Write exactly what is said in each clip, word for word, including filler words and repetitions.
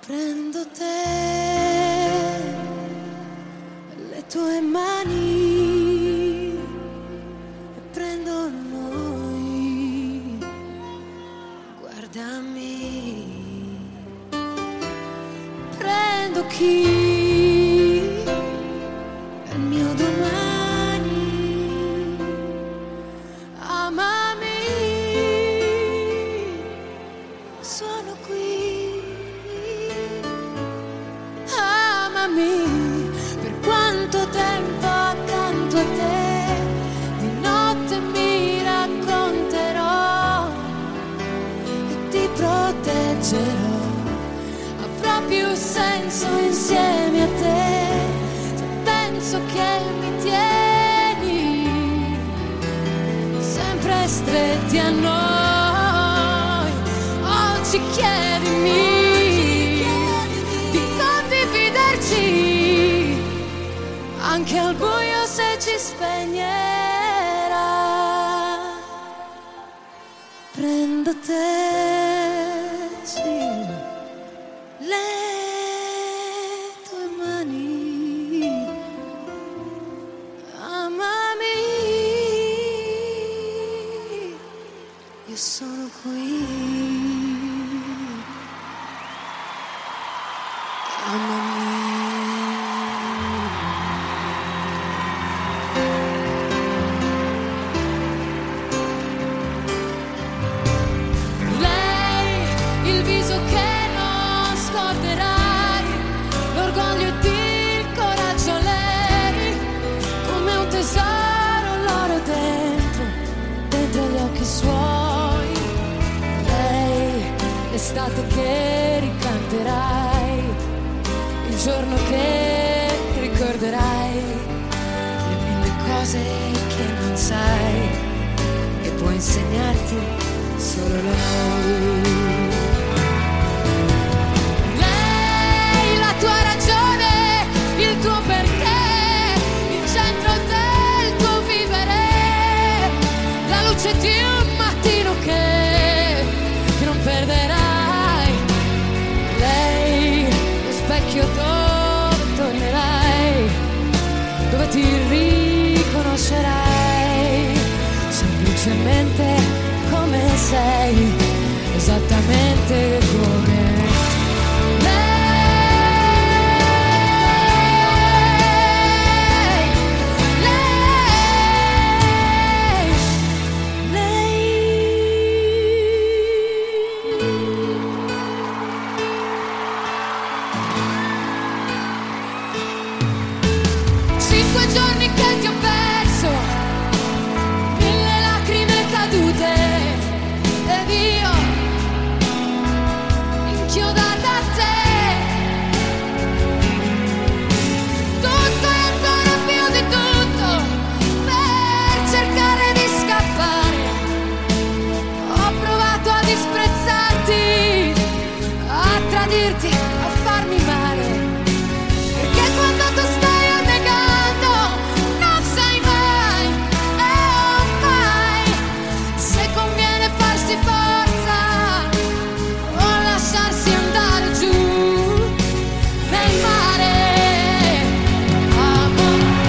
Prendo te, le tue mani e prendo noi, guardami, prendo chi è il mio domani, amami, sono qui. Per quanto tempo accanto a te, di notte mi racconterò e ti proteggerò. Avrà più senso insieme a te, se penso che mi tieni sempre stretti a noi. Oggi chiedimi anche al buio se ci spegnerà. Prendo te, sì, le tue mani, amami, io sono qui, amami. Suoi, lei, l'estate che ricanterai, il giorno che ricorderai, le mille cose che non sai e può insegnarti solo lei. Lei, la tua ragione, il tuo perché, il centro del tuo vivere, la luce di un mattino che, che non perderai. Lei, lo specchio dove tornerai, dove ti riconoscerai, semplicemente come sei, esattamente come a farmi male, perché quando tu stai annegando non sai mai, e oh mai, se conviene farsi forza o lasciarsi andare giù nel mare. Amo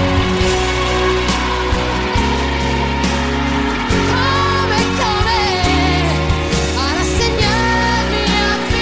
come come a rassegnarmi a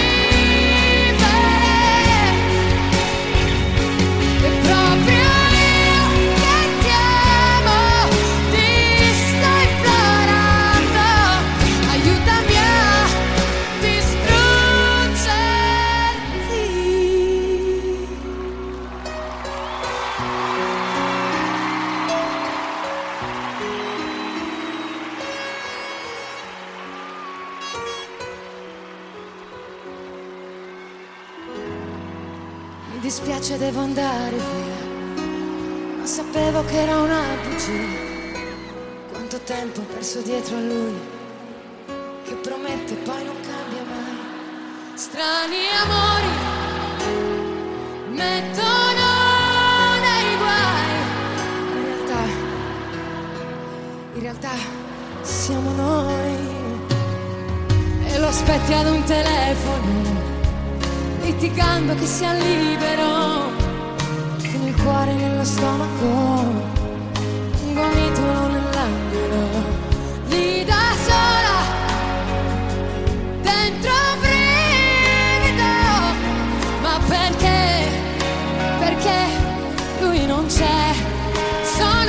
mi dispiace, devo andare via, ma sapevo che era una bugia. Quanto tempo ho perso dietro a lui, che promette e poi non cambia mai. Strani amori mettono nei guai, in realtà, in realtà siamo noi. E lo aspetti ad un telefono, mi litigando che sia libero, che nel cuore e nello stomaco, un gomitolo nell'angolo, lì da sola, dentro un brivido, ma perché, perché lui non c'è, sono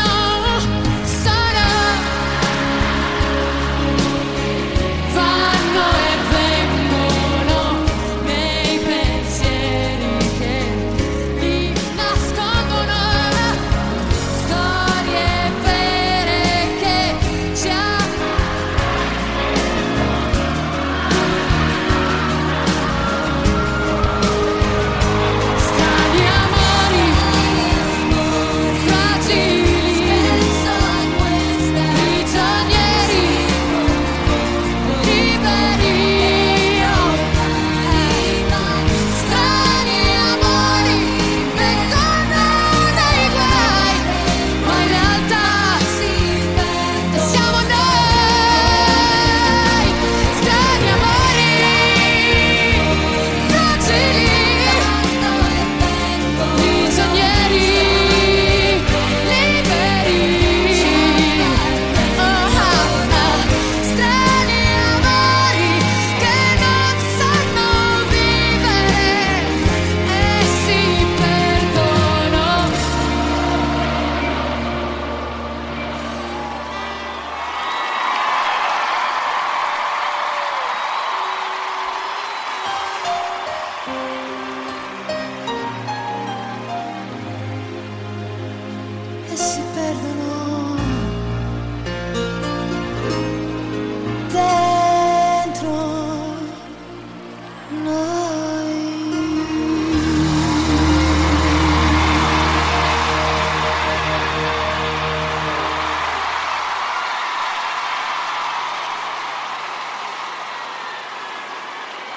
e si perdono dentro noi.